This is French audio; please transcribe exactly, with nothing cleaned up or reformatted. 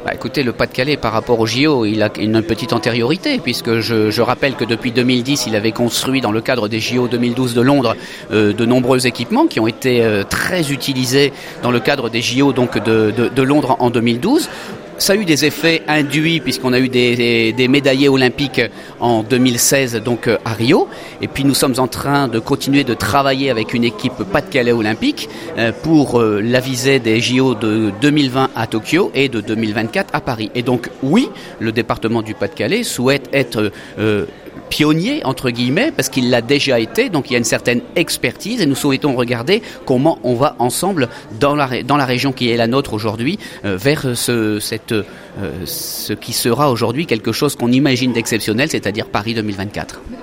Bah, écoutez, le Pas-de-Calais par rapport au J O, il a une petite antériorité puisque je, je rappelle que depuis deux mille dix, il avait construit dans le cadre des J O deux mille douze de Londres euh, de nombreux équipements qui ont été euh, très utilisés dans le cadre des J O donc de, de, de Londres en deux mille douze. Ça a eu des effets induits puisqu'on a eu des, des, des médaillés olympiques en deux mille seize donc à Rio, et puis nous sommes en train de continuer de travailler avec une équipe Pas-de-Calais olympique pour la visée des J O de deux mille vingt à Tokyo et de deux mille vingt-quatre à Paris. Et donc oui, le département du Pas-de-Calais souhaite être euh, pionnier entre guillemets parce qu'il l'a déjà été, donc il y a une certaine expertise et nous souhaitons regarder comment on va ensemble dans la dans la région qui est la nôtre aujourd'hui euh, vers ce cette euh, ce qui sera aujourd'hui quelque chose qu'on imagine d'exceptionnel, c'est-à-dire Paris deux mille vingt-quatre.